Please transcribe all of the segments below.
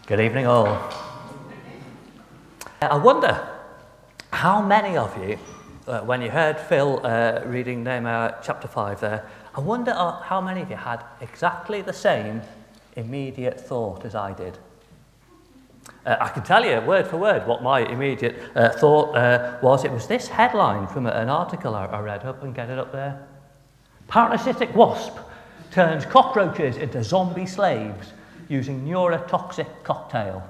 Good evening, all. I wonder how many of you, when you heard Phil reading Nehemiah chapter 5 there, I wonder how many of you had exactly the same immediate thought as I did. I can tell you word for word what my immediate thought was. It was this headline from an article I read. Up and get it up there. Parasitic wasp turns cockroaches into zombie slaves using neurotoxic cocktail.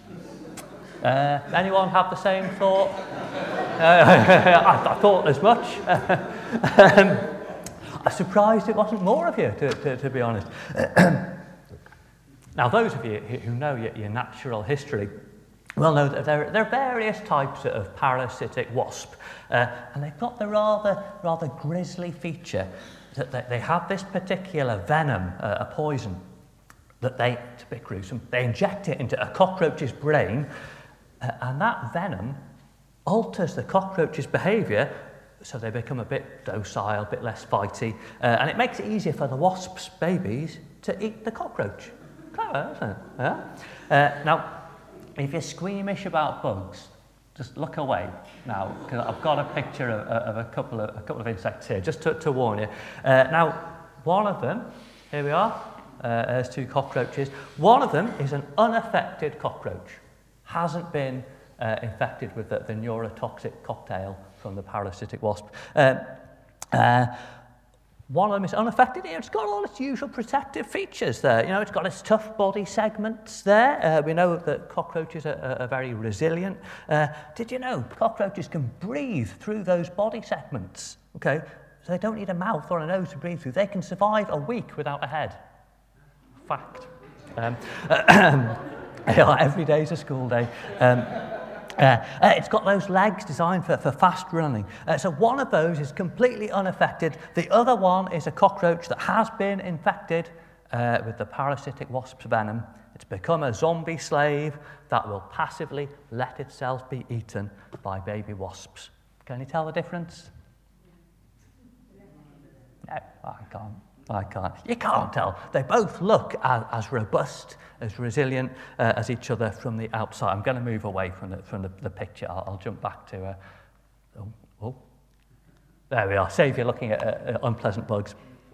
Anyone have the same thought? I thought as much. I'm surprised it wasn't more of you, to be honest. Now, those of you who know your natural history will know that there are various types of parasitic wasp, and they've got the rather grisly feature that they have this particular venom, a poison, that it's a bit gruesome, they inject it into a cockroach's brain, and that venom alters the cockroach's behaviour so they become a bit docile, a bit less fighty, and it makes it easier for the wasp's babies to eat the cockroach. Clever, isn't it? Yeah? Now, if you're squeamish about bugs, just look away now, because I've got a picture of a couple of insects here, just to warn you. Now, one of them, here we are, there's two cockroaches. One of them is an unaffected cockroach, hasn't been infected with the neurotoxic cocktail from the parasitic wasp. One of them is unaffected. It's got all its usual protective features there. You know, it's got its tough body segments there. We know that cockroaches are very resilient. Did you know cockroaches can breathe through those body segments? Okay, so they don't need a mouth or a nose to breathe through. They can survive a week without a head. Fact. Every day's a school day. It's got those legs designed for fast running. So one of those is completely unaffected. The other one is a cockroach that has been infected with the parasitic wasp's venom. It's become a zombie slave that will passively let itself be eaten by baby wasps. Can you tell the difference? No, I can't. You can't tell. They both look as robust, as resilient as each other from the outside. I'm going to move away from the picture. I'll jump back to... There we are. Save you looking at unpleasant bugs.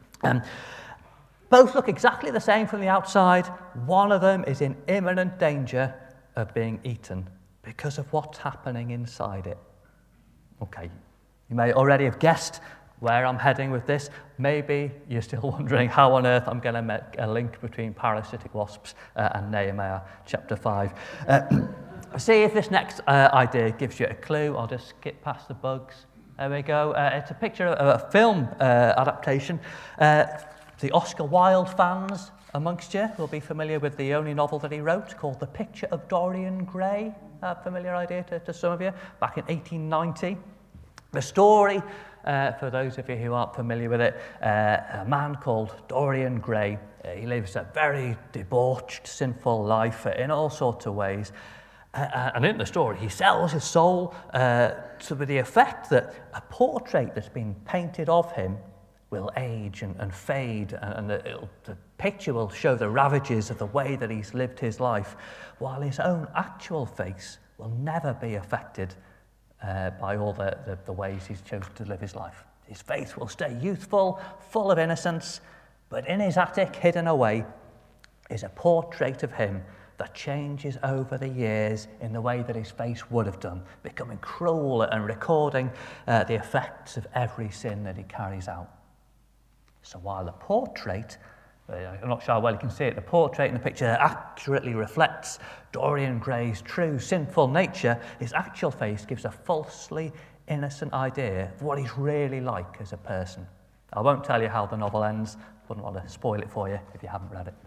Both look exactly the same from the outside. One of them is in imminent danger of being eaten because of what's happening inside it. Okay, you may already have guessed where I'm heading with this. Maybe you're still wondering how on earth I'm going to make a link between parasitic wasps and Nehemiah chapter 5. See if this next idea gives you a clue. I'll just skip past the bugs. There we go. It's a picture of a film adaptation. The Oscar Wilde fans amongst you will be familiar with the only novel that he wrote called The Picture of Dorian Gray. A familiar idea to some of you? Back in 1890. The story, for those of you who aren't familiar with it, a man called Dorian Gray. He lives a very debauched, sinful life in all sorts of ways. And in the story, he sells his soul to the effect that a portrait that's been painted of him will age and fade, and the picture will show the ravages of the way that he's lived his life, while his own actual face will never be affected by all the ways he's chosen to live his life. His faith will stay youthful, full of innocence, but in his attic, hidden away, is a portrait of him that changes over the years in the way that his face would have done, becoming cruel and recording the effects of every sin that he carries out. So while the portrait, I'm not sure how well you can see it, the portrait in the picture accurately reflects Dorian Gray's true sinful nature, his actual face gives a falsely innocent idea of what he's really like as a person. I won't tell you how the novel ends, wouldn't want to spoil it for you if you haven't read it.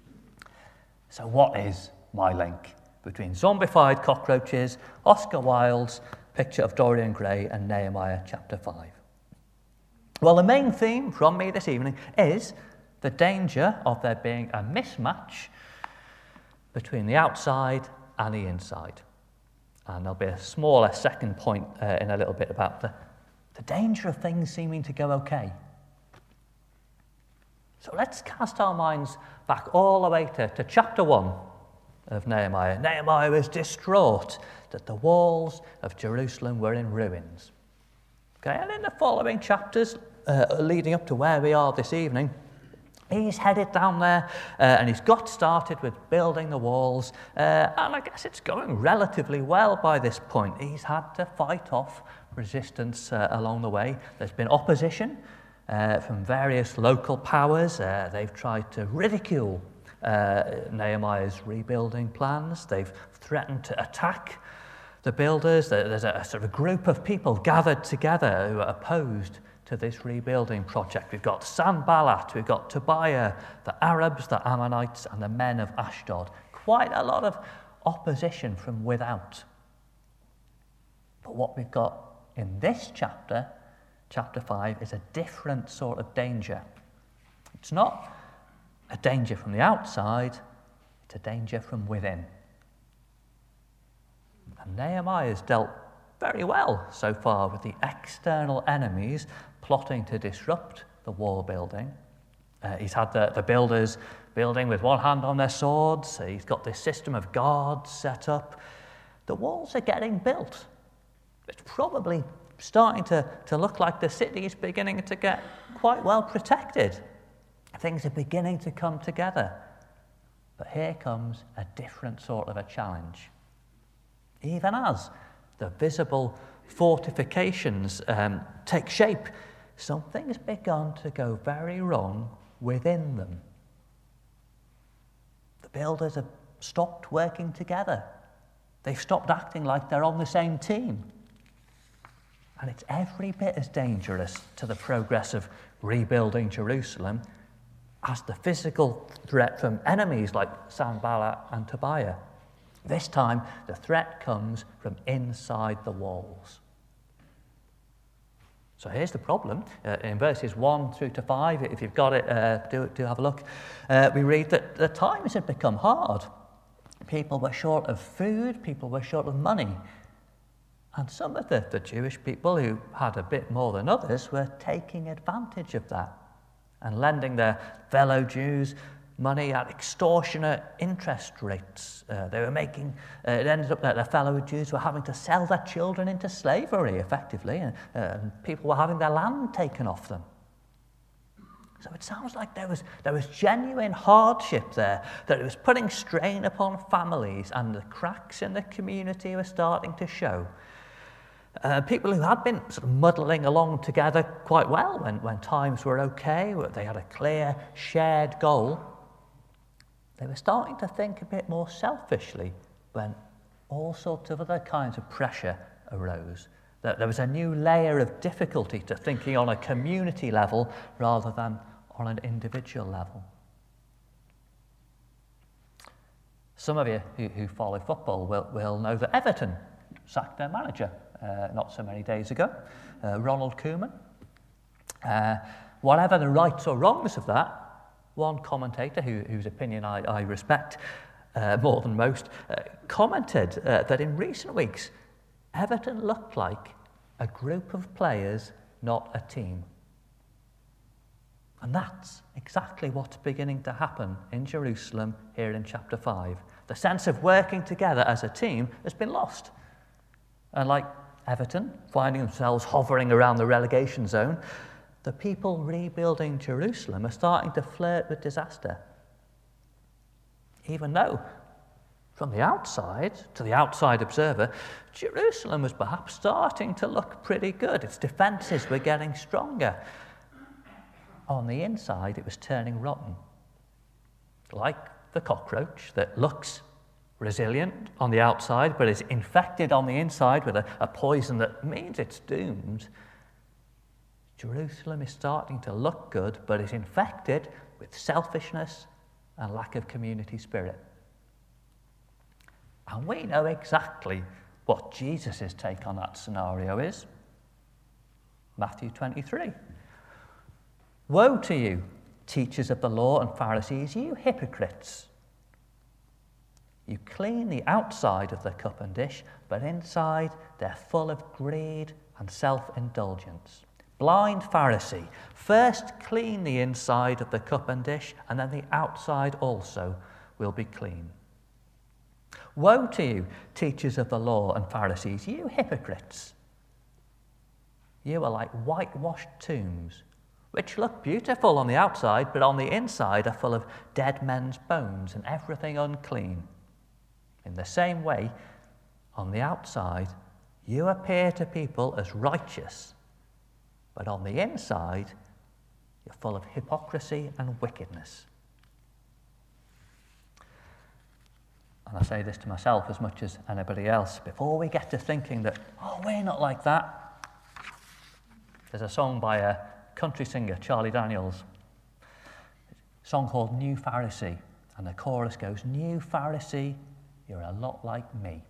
So what is my link between zombified cockroaches, Oscar Wilde's Picture of Dorian Gray, and Nehemiah chapter 5? Well, the main theme from me this evening is the danger of there being a mismatch between the outside and the inside. And there'll be a smaller second point in a little bit about the danger of things seeming to go okay. So let's cast our minds back all the way to chapter 1 of Nehemiah. Nehemiah was distraught that the walls of Jerusalem were in ruins. Okay, and in the following chapters, leading up to where we are this evening, he's headed down there and he's got started with building the walls. And I guess it's going relatively well by this point. He's had to fight off resistance along the way. There's been opposition from various local powers. They've tried to ridicule Nehemiah's rebuilding plans. They've threatened to attack the builders. There's a sort of group of people gathered together who are opposed to this rebuilding project. We've got Sanballat, we've got Tobiah, the Arabs, the Ammonites, and the men of Ashdod. Quite a lot of opposition from without. But what we've got in this chapter, chapter 5, is a different sort of danger. It's not a danger from the outside, it's a danger from within. And Nehemiah has dealt very well so far with the external enemies plotting to disrupt the wall building. He's had the builders building with one hand on their swords. He's got this system of guards set up. The walls are getting built. It's probably starting to look like the city is beginning to get quite well protected. Things are beginning to come together. But here comes a different sort of a challenge. Even as the visible fortifications take shape, something's begun to go very wrong within them. The builders have stopped working together. They've stopped acting like they're on the same team. And it's every bit as dangerous to the progress of rebuilding Jerusalem as the physical threat from enemies like Sanballat and Tobiah. This time, the threat comes from inside the walls. So here's the problem. In verses 1 through to 5, if you've got it, do have a look. We read that the times had become hard. People were short of food, people were short of money. And some of the Jewish people who had a bit more than others were taking advantage of that and lending their fellow Jews money at extortionate interest rates. They were making, it ended up that their fellow Jews were having to sell their children into slavery, effectively, and people were having their land taken off them. So it sounds like there was genuine hardship there, that it was putting strain upon families, and the cracks in the community were starting to show. People who had been sort of muddling along together quite well when times were okay, they had a clear shared goal, they were starting to think a bit more selfishly when all sorts of other kinds of pressure arose. That there was a new layer of difficulty to thinking on a community level rather than on an individual level. Some of you who follow football will know that Everton sacked their manager not so many days ago, Ronald Koeman. Whatever the rights or wrongs of that, one commentator whose opinion I respect more than most commented that in recent weeks Everton looked like a group of players, not a team. And that's exactly what's beginning to happen in Jerusalem here in chapter 5. The sense of working together as a team has been lost. And like Everton, finding themselves hovering around the relegation zone, the people rebuilding Jerusalem are starting to flirt with disaster. Even though, from the outside, to the outside observer, Jerusalem was perhaps starting to look pretty good. Its defences were getting stronger. On the inside, it was turning rotten. Like the cockroach that looks resilient on the outside, but is infected on the inside with a poison that means it's doomed. Jerusalem is starting to look good, but is infected with selfishness and lack of community spirit. And we know exactly what Jesus' take on that scenario is. Matthew 23. Woe to you, teachers of the law and Pharisees, you hypocrites! You clean the outside of the cup and dish, but inside they're full of greed and self-indulgence. Blind Pharisee, first clean the inside of the cup and dish, and then the outside also will be clean. Woe to you, teachers of the law and Pharisees, you hypocrites! You are like whitewashed tombs, which look beautiful on the outside, but on the inside are full of dead men's bones and everything unclean. In the same way, on the outside, you appear to people as righteous, but on the inside, you're full of hypocrisy and wickedness. And I say this to myself as much as anybody else. Before we get to thinking that, oh, we're not like that, there's a song by a country singer, Charlie Daniels, a song called New Pharisee, and the chorus goes, New Pharisee, you're a lot like me.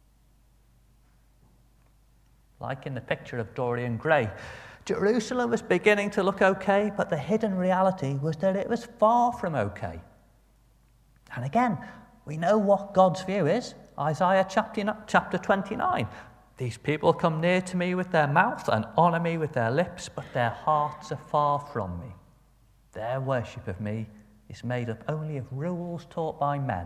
Like in the picture of Dorian Gray, Jerusalem was beginning to look okay, but the hidden reality was that it was far from okay. And again, we know what God's view is. Isaiah chapter 29. These people come near to me with their mouth and honour me with their lips, but their hearts are far from me. Their worship of me is made up only of rules taught by men.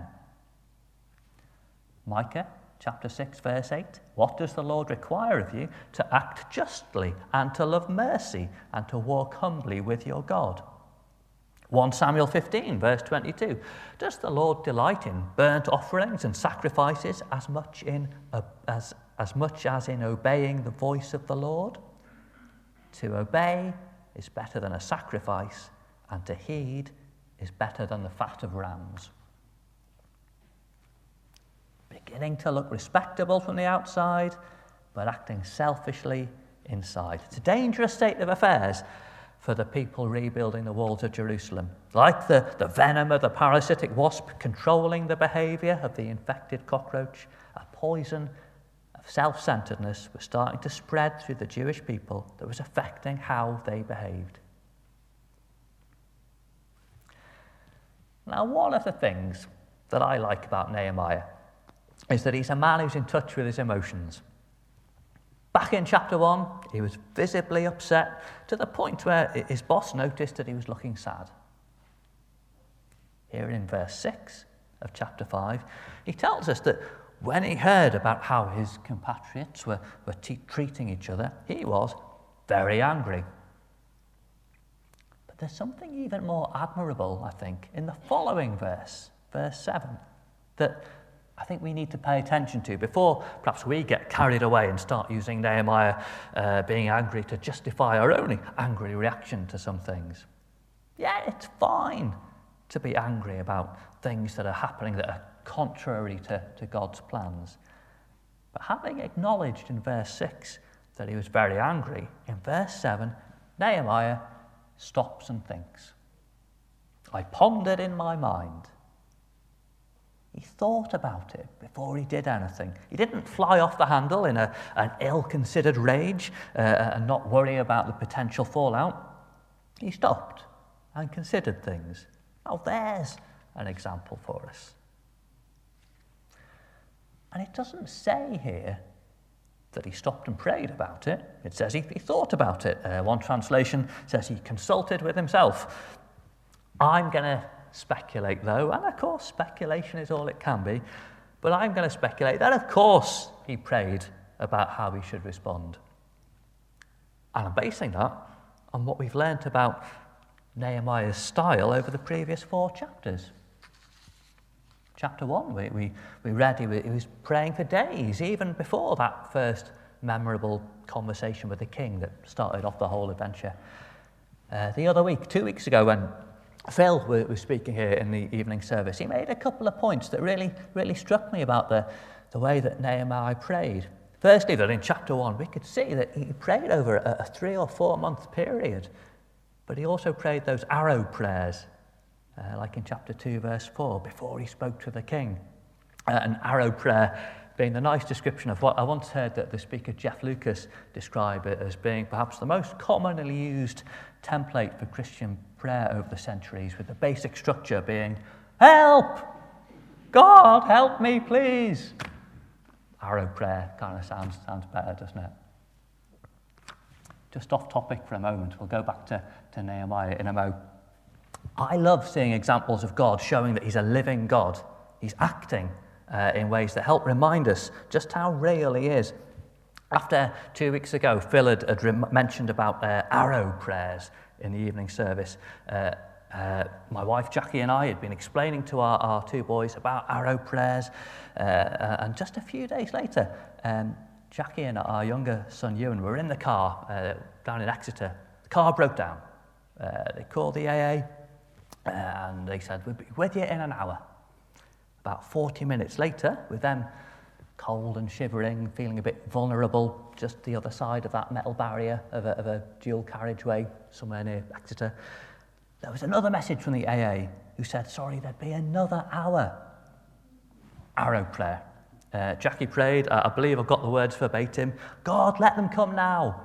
Micah chapter 6, verse 8. What does the Lord require of you? To act justly and to love mercy and to walk humbly with your God. 1 Samuel 15, verse 22. Does the Lord delight in burnt offerings and sacrifices as much as in obeying the voice of the Lord? To obey is better than a sacrifice, and to heed is better than the fat of rams. Beginning to look respectable from the outside, but acting selfishly inside. It's a dangerous state of affairs for the people rebuilding the walls of Jerusalem. Like the venom of the parasitic wasp controlling the behaviour of the infected cockroach, a poison of self-centeredness was starting to spread through the Jewish people that was affecting how they behaved. Now, one of the things that I like about Nehemiah is that he's a man who's in touch with his emotions. Back in chapter 1, he was visibly upset to the point where his boss noticed that he was looking sad. Here in verse 6 of chapter 5, he tells us that when he heard about how his compatriots were treating each other, he was very angry. But there's something even more admirable, I think, in the following verse 7, that I think we need to pay attention to before perhaps we get carried away and start using Nehemiah being angry to justify our own angry reaction to some things. Yeah, it's fine to be angry about things that are happening that are contrary to God's plans. But having acknowledged in verse 6 that he was very angry, in verse 7, Nehemiah stops and thinks. I pondered in my mind. He thought about it before he did anything. He didn't fly off the handle in an ill-considered rage and not worry about the potential fallout. He stopped and considered things. Now there's an example for us. And it doesn't say here that he stopped and prayed about it. It says he thought about it. One translation says he consulted with himself. I'm going to speculate, though, and of course speculation is all it can be, but I'm going to speculate that of course he prayed about how he should respond. And I'm basing that on what we've learnt about Nehemiah's style over the previous 4 chapters. Chapter 1, we read he was praying for days, even before that first memorable conversation with the king that started off the whole adventure. The other week, 2 weeks ago, when Phil was speaking here in the evening service, he made a couple of points that really struck me about the way that Nehemiah prayed. Firstly, that in chapter 1, we could see that he prayed over a 3 or 4 month period, but he also prayed those arrow prayers, like in chapter 2, verse 4, before he spoke to the king. An arrow prayer being the nice description of what I once heard that the speaker Jeff Lucas describe it as being perhaps the most commonly used template for Christian prayer over the centuries, with the basic structure being, help! God, help me, please! Arrow prayer kind of sounds better, doesn't it? Just off topic for a moment, we'll go back to Nehemiah in a mo. I love seeing examples of God showing that he's a living God. He's acting in ways that help remind us just how real he is. After 2 weeks ago, Phil had mentioned about arrow prayers in the evening service. My wife Jackie and I had been explaining to our two boys about arrow prayers, and just a few days later, Jackie and our younger son Ewan were in the car down in Exeter. The car broke down. They called the AA, and they said, "We'll be with you in an hour." About 40 minutes later, with them cold and shivering, feeling a bit vulnerable, just the other side of that metal barrier of a dual carriageway somewhere near Exeter, there was another message from the AA who said, sorry, there'd be another hour. Arrow prayer. Jackie prayed, I believe I've got the words verbatim, "God, let them come now."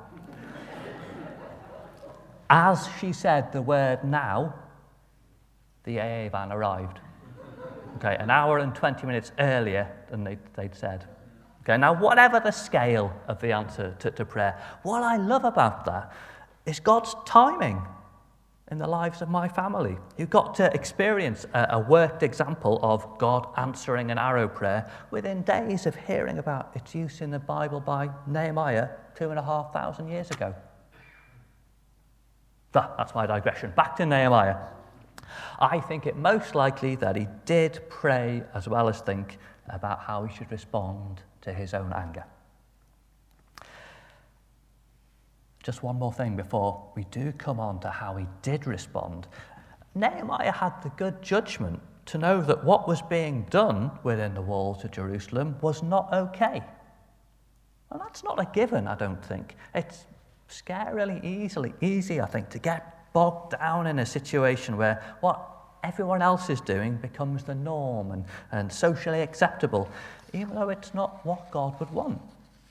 As she said the word now, the AA van arrived. Okay, an hour and 20 minutes earlier than they'd said. Okay, now whatever the scale of the answer to prayer, what I love about that is God's timing in the lives of my family. You got to experience a worked example of God answering an arrow prayer within days of hearing about its use in the Bible by Nehemiah 2,500 years ago. That's my digression. Back to Nehemiah. I think it most likely that he did pray as well as think about how he should respond to his own anger. Just one more thing before we do come on to how he did respond. Nehemiah had the good judgment to know that what was being done within the walls of Jerusalem was not okay. And that's not a given, I don't think. It's scarily easy, I think, to get bogged down in a situation where what everyone else is doing becomes the norm and socially acceptable, even though it's not what God would want.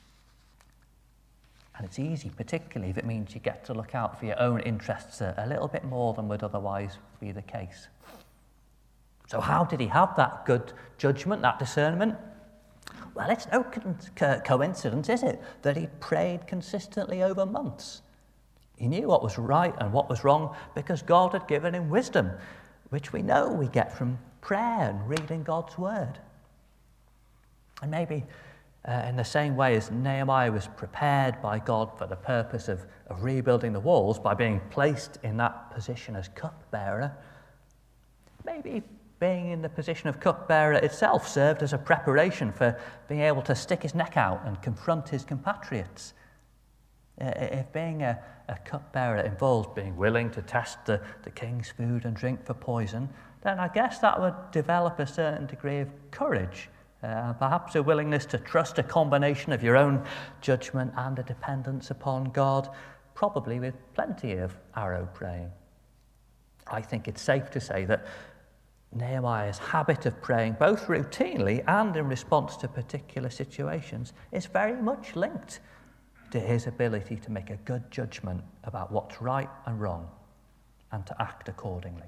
And it's easy, particularly if it means you get to look out for your own interests a little bit more than would otherwise be the case. So how did he have that good judgment, that discernment? Well, it's no coincidence, is it, that he prayed consistently over months. He knew what was right and what was wrong because God had given him wisdom, which we know we get from prayer and reading God's word. And maybe in the same way as Nehemiah was prepared by God for the purpose of rebuilding the walls by being placed in that position as cupbearer, maybe being in the position of cupbearer itself served as a preparation for being able to stick his neck out and confront his compatriots. If being a cupbearer involves being willing to test the king's food and drink for poison, then I guess that would develop a certain degree of courage, perhaps a willingness to trust a combination of your own judgment and a dependence upon God, probably with plenty of arrow praying. I think it's safe to say that Nehemiah's habit of praying, both routinely and in response to particular situations, is very much linked to his ability to make a good judgment about what's right and wrong and to act accordingly.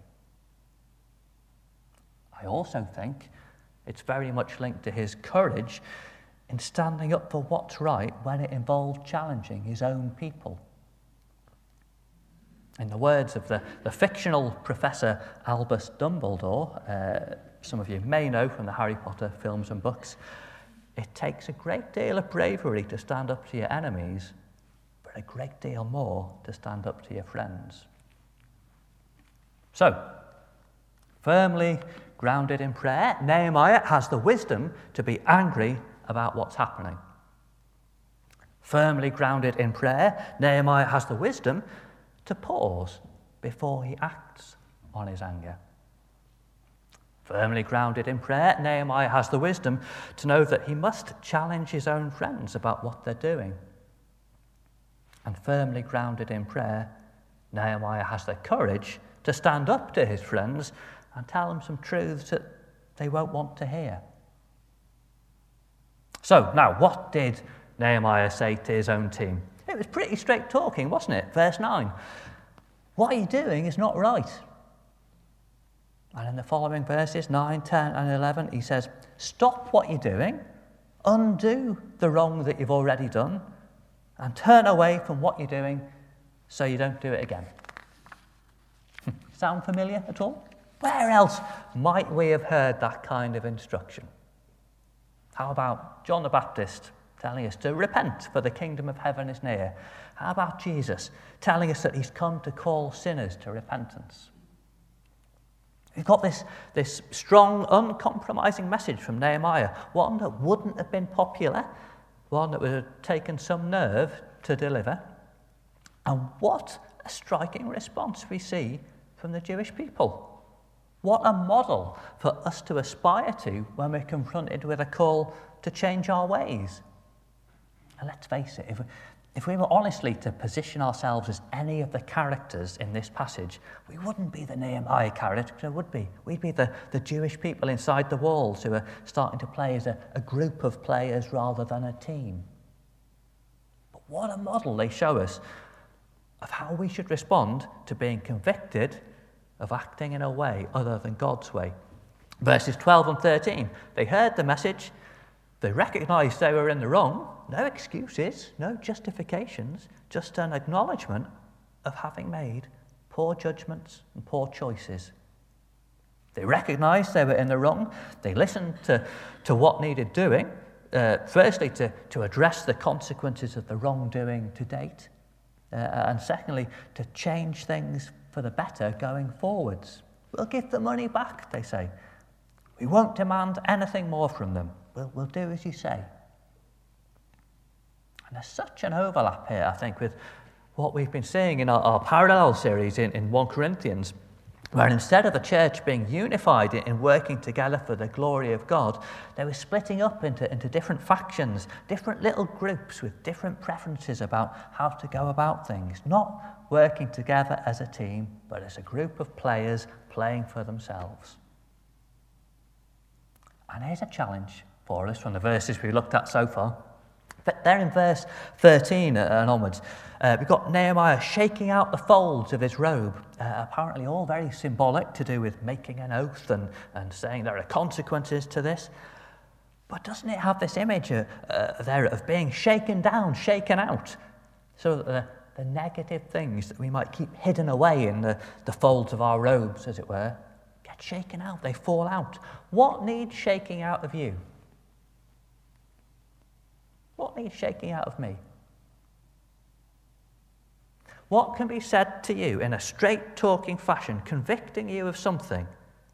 I also think it's very much linked to his courage in standing up for what's right when it involved challenging his own people. In the words of the fictional Professor Albus Dumbledore, some of you may know from the Harry Potter films and books, it takes a great deal of bravery to stand up to your enemies, but a great deal more to stand up to your friends. So, firmly grounded in prayer, Nehemiah has the wisdom to be angry about what's happening. Firmly grounded in prayer, Nehemiah has the wisdom to pause before he acts on his anger. Firmly grounded in prayer, Nehemiah has the wisdom to know that he must challenge his own friends about what they're doing. And firmly grounded in prayer, Nehemiah has the courage to stand up to his friends and tell them some truths that they won't want to hear. So, now, what did Nehemiah say to his own team? It was pretty straight talking, wasn't it? Verse 9. What you're doing is not right. And in the following verses, 9, 10, and 11, he says, stop what you're doing, undo the wrong that you've already done, and turn away from what you're doing so you don't do it again. Sound familiar at all? Where else might we have heard that kind of instruction? How about John the Baptist telling us to repent, for the kingdom of heaven is near? How about Jesus telling us that he's come to call sinners to repentance? We've got this strong, uncompromising message from Nehemiah, one that wouldn't have been popular, one that would have taken some nerve to deliver. And what a striking response we see from the Jewish people. What a model for us to aspire to when we're confronted with a call to change our ways. And let's face it, if we were honestly to position ourselves as any of the characters in this passage, we wouldn't be the Nehemiah character, would we? We'd be the Jewish people inside the walls who are starting to play as a group of players rather than a team. But what a model they show us of how we should respond to being convicted of acting in a way other than God's way. Verses 12 and 13, they heard the message, they recognized they were in the wrong, no excuses, no justifications, just an acknowledgement of having made poor judgments and poor choices. They recognized they were in the wrong, they listened to what needed doing, firstly to address the consequences of the wrongdoing to date, and secondly, to change things for the better going forwards. We'll give the money back, they say. We won't demand anything more from them. We'll do as you say. And there's such an overlap here, I think, with what we've been seeing in our parallel series in 1 Corinthians, where instead of the church being unified in working together for the glory of God, they were splitting up into different factions, different little groups with different preferences about how to go about things, not working together as a team, but as a group of players playing for themselves. And here's a challenge for us from the verses we looked at so far. But there in verse 13 and onwards, we've got Nehemiah shaking out the folds of his robe, apparently all very symbolic to do with making an oath and saying there are consequences to this. But doesn't it have this image there of being shaken down, shaken out, so that the negative things that we might keep hidden away in the folds of our robes, as it were, get shaken out, they fall out. What needs shaking out of you? What needs shaking out of me? What can be said to you in a straight-talking fashion, convicting you of something?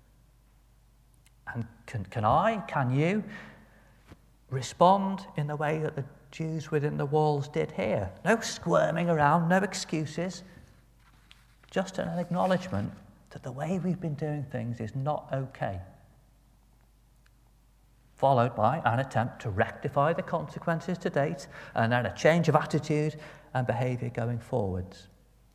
And can you respond in the way that the Jews within the walls did here? No squirming around, no excuses, just an acknowledgement that the way we've been doing things is not okay, followed by an attempt to rectify the consequences to date, and then a change of attitude and behaviour going forwards.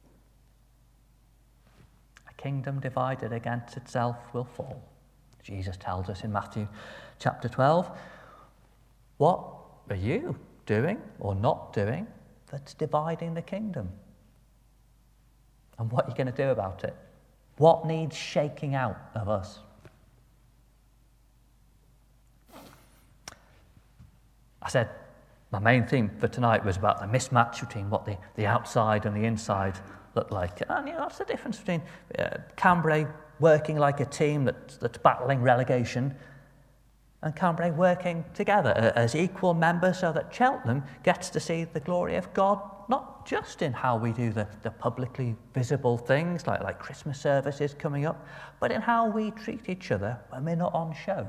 A kingdom divided against itself will fall, Jesus tells us in Matthew chapter 12. What are you doing or not doing that's dividing the kingdom? And what are you going to do about it? What needs shaking out of us? I said my main theme for tonight was about the mismatch between what the outside and the inside look like. And that's the difference between Cambrai working like a team that's battling relegation and Cambrai working together as equal members so that Cheltenham gets to see the glory of God, not just in how we do the publicly visible things like Christmas services coming up, but in how we treat each other when we're not on show.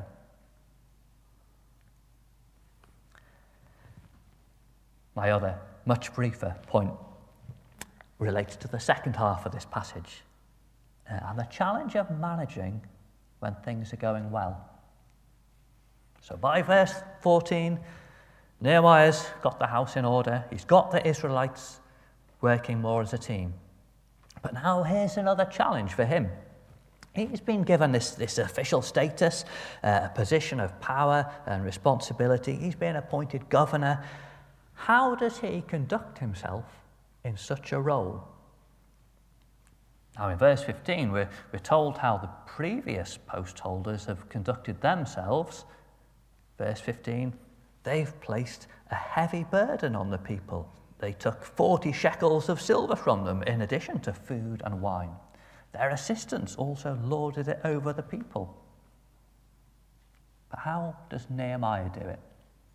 My other, much briefer point relates to the second half of this passage and the challenge of managing when things are going well. So by verse 14, Nehemiah's got the house in order. He's got the Israelites working more as a team. But now here's another challenge for him. He's been given this official status, a position of power and responsibility. He's been appointed governor. How does he conduct himself in such a role? Now in verse 15, we're told how the previous post holders have conducted themselves. Verse 15, they've placed a heavy burden on the people. They took 40 shekels of silver from them in addition to food and wine. Their assistants also lorded it over the people. But how does Nehemiah do it?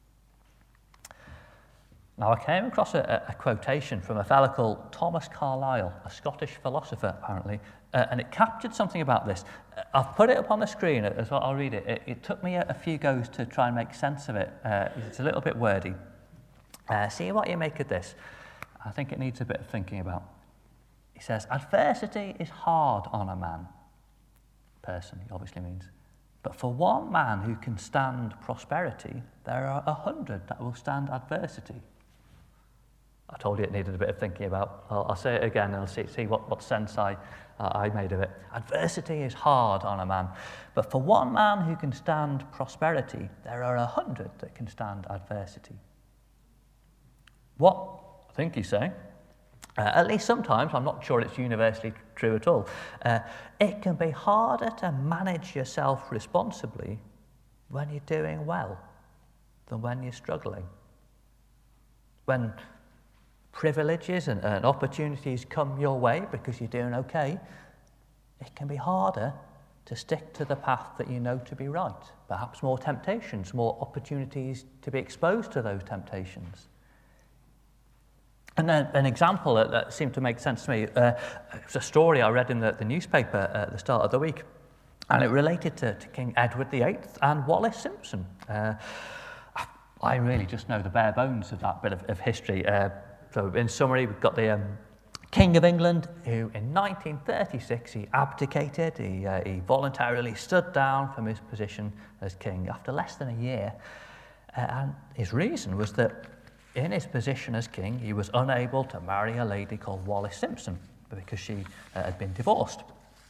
Now, I came across a quotation from a fellow called Thomas Carlyle, a Scottish philosopher, apparently, and it captured something about this. I've put it up on the screen as well. I'll read it. It took me a few goes to try and make sense of it. It's a little bit wordy. See what you make of this. I think it needs a bit of thinking about. He says, adversity is hard on a man. Person, he obviously means. But for one man who can stand prosperity, there are 100 that will stand adversity. I told you it needed a bit of thinking about. I'll say it again and I'll see what sense I made of it. Adversity is hard on a man, but for one man who can stand prosperity, there are 100 that can stand adversity. What I think he's saying, at least sometimes, I'm not sure it's universally true at all, it can be harder to manage yourself responsibly when you're doing well than when you're struggling. When privileges and opportunities come your way because you're doing okay, it can be harder to stick to the path that you know to be right. Perhaps more temptations, more opportunities to be exposed to those temptations. And then an example that seemed to make sense to me, it's a story I read in the newspaper at the start of the week, and it related to King Edward VIII and Wallis Simpson. I really just know the bare bones of that bit of history. So in summary, we've got the King of England, who in 1936 he abdicated, he voluntarily stood down from his position as king after less than a year. And his reason was that in his position as king, he was unable to marry a lady called Wallis Simpson because she had been divorced.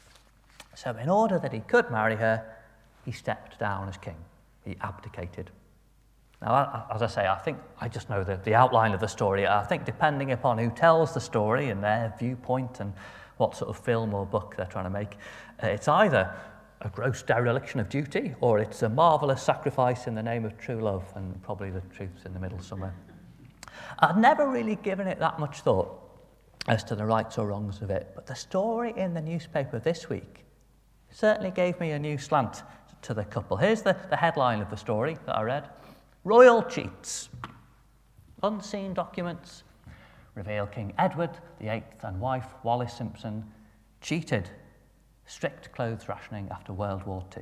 So in order that he could marry her, he stepped down as king. He abdicated. Now, as I say, I think I just know the outline of the story. I think depending upon who tells the story and their viewpoint and what sort of film or book they're trying to make, it's either a gross dereliction of duty or it's a marvellous sacrifice in the name of true love, and probably the truth's in the middle somewhere. I'd never really given it that much thought as to the rights or wrongs of it, but the story in the newspaper this week certainly gave me a new slant to the couple. Here's the headline of the story that I read. Royal cheats. Unseen documents reveal King Edward VIII and wife Wallis Simpson cheated. Strict clothes rationing after World War II.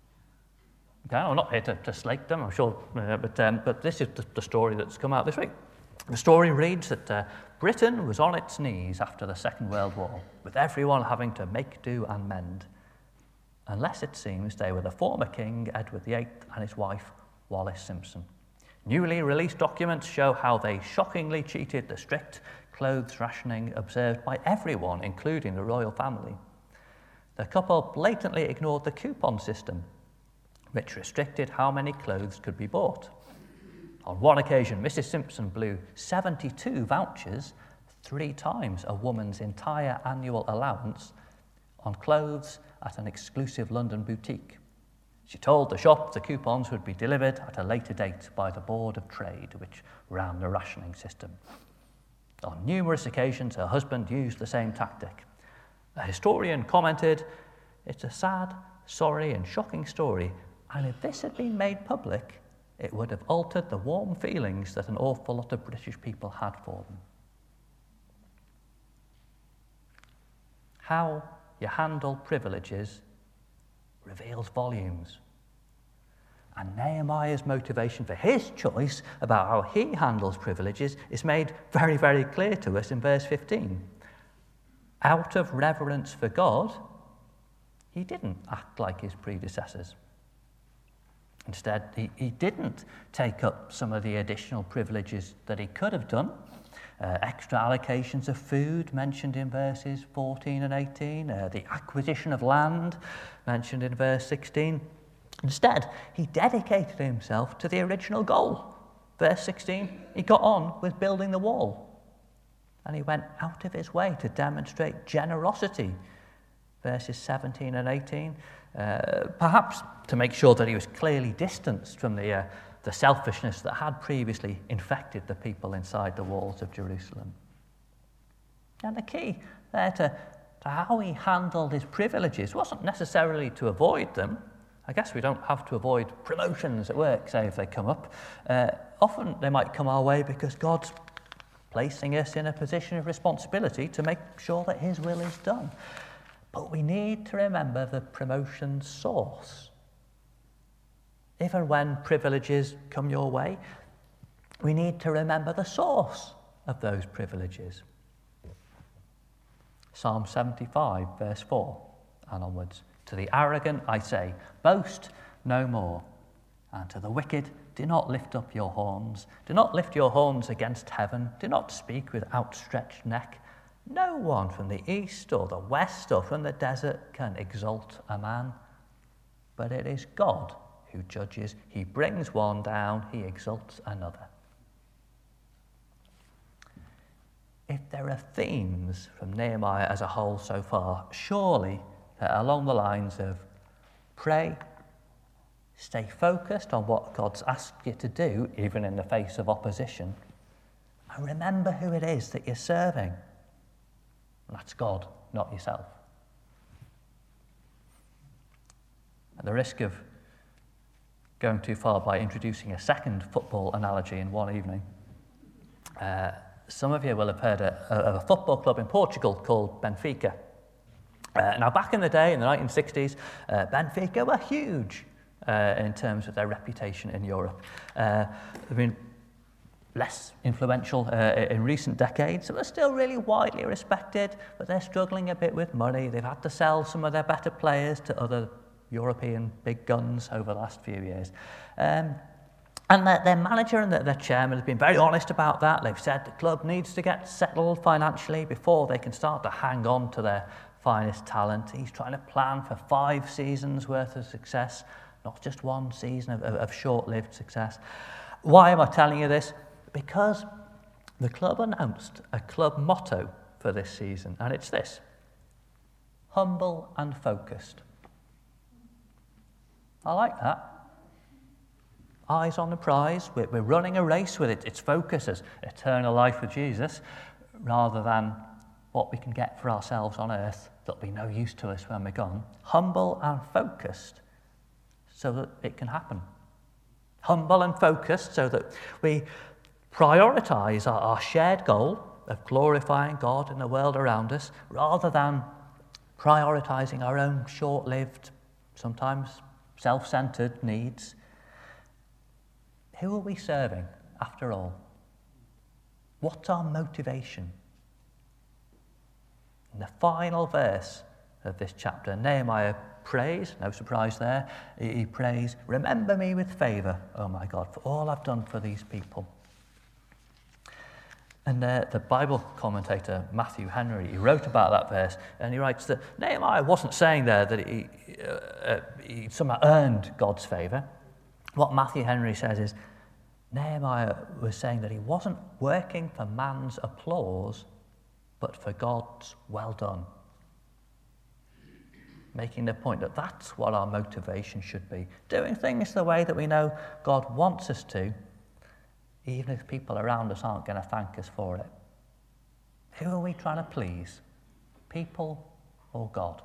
Okay, I'm not here to slate them, I'm sure, but this is the story that's come out this week. The story reads that Britain was on its knees after the Second World War, with everyone having to make do and mend, unless it seems they were the former King Edward VIII and his wife Wallis Simpson. Newly released documents show how they shockingly cheated the strict clothes rationing observed by everyone, including the royal family. The couple blatantly ignored the coupon system, which restricted how many clothes could be bought. On one occasion, Mrs. Simpson blew 72 vouchers, 3 times a woman's entire annual allowance, on clothes at an exclusive London boutique. She told the shop the coupons would be delivered at a later date by the Board of Trade, which ran the rationing system. On numerous occasions, her husband used the same tactic. A historian commented, "It's a sad, sorry and shocking story, and if this had been made public, it would have altered the warm feelings that an awful lot of British people had for them." How you handle privileges reveals volumes. And Nehemiah's motivation for his choice about how he handles privileges is made very, very clear to us in verse 15. Out of reverence for God, he didn't act like his predecessors. Instead, he didn't take up some of the additional privileges that he could have done. Extra allocations of food mentioned in verses 14 and 18, the acquisition of land mentioned in verse 16. Instead, he dedicated himself to the original goal. Verse 16, he got on with building the wall. And he went out of his way to demonstrate generosity. Verses 17 and 18, perhaps to make sure that he was clearly distanced from the selfishness that had previously infected the people inside the walls of Jerusalem. And the key there to how he handled his privileges wasn't necessarily to avoid them, I guess we don't have to avoid promotions at work, say, if they come up. Often they might come our way because God's placing us in a position of responsibility to make sure that his will is done. But we need to remember the promotion's source. Even when privileges come your way, we need to remember the source of those privileges. Psalm 75, verse 4 and onwards. To the arrogant I say, boast no more. And to the wicked, do not lift up your horns. Do not lift your horns against heaven. Do not speak with outstretched neck. No one from the east or the west or from the desert can exalt a man. But it is God who judges. He brings one down, he exalts another. If there are themes from Nehemiah as a whole so far, surely they're along the lines of pray, stay focused on what God's asked you to do, even in the face of opposition, and remember who it is that you're serving. And that's God, not yourself. At the risk of going too far by introducing a second football analogy in one evening, some of you will have heard of a football club in Portugal called Benfica. Now, back in the day, in the 1960s, Benfica were huge in terms of their reputation in Europe. They've been less influential in recent decades, so they're still really widely respected, but they're struggling a bit with money. They've had to sell some of their better players to other European big guns over the last few years. And their manager and their chairman have been very honest about that. They've said the club needs to get settled financially before they can start to hang on to their finest talent. He's trying to plan for 5 seasons worth of success, not just one season of short-lived success. Why am I telling you this? Because the club announced a club motto for this season, and it's this: humble and focused. I like that. Eyes on the prize. We're running a race with its focus as eternal life with Jesus, rather than what we can get for ourselves on earth that'll be no use to us when we're gone. Humble and focused so that it can happen. Humble and focused so that we prioritize our shared goal of glorifying God in the world around us, rather than prioritizing our own short-lived, sometimes self-centered needs. Who are we serving, after all? What's our motivation? In the final verse of this chapter, Nehemiah prays, no surprise there, he prays, remember me with favour, oh my God, for all I've done for these people. And the Bible commentator Matthew Henry, he wrote about that verse, and he writes that Nehemiah wasn't saying there that he somehow earned God's favour. What Matthew Henry says is, Nehemiah was saying that he wasn't working for man's applause, but for God's well done. Making the point that that's what our motivation should be. Doing things the way that we know God wants us to, even if people around us aren't going to thank us for it. Who are we trying to please? People or God?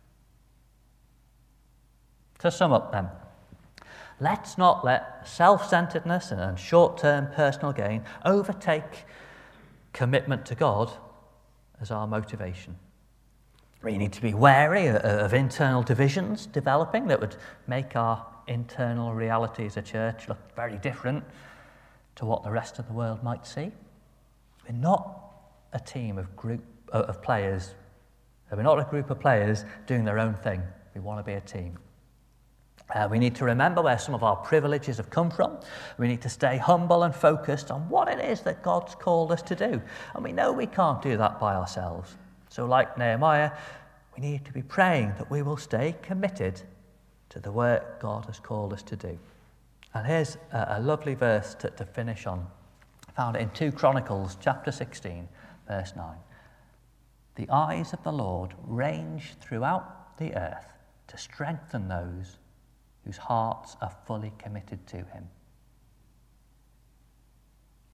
To sum up then, let's not let self-centeredness and short-term personal gain overtake commitment to God as our motivation. We need to be wary of internal divisions developing that would make our internal reality as a church look very different to what the rest of the world might see. We're not a team of players. We're not a group of players doing their own thing. We want to be a team. We need to remember where some of our privileges have come from. We need to stay humble and focused on what it is that God's called us to do. And we know we can't do that by ourselves. So like Nehemiah, we need to be praying that we will stay committed to the work God has called us to do. And here's a lovely verse to finish on. I found it in 2 Chronicles, chapter 16, verse 9. The eyes of the Lord range throughout the earth to strengthen those whose hearts are fully committed to him.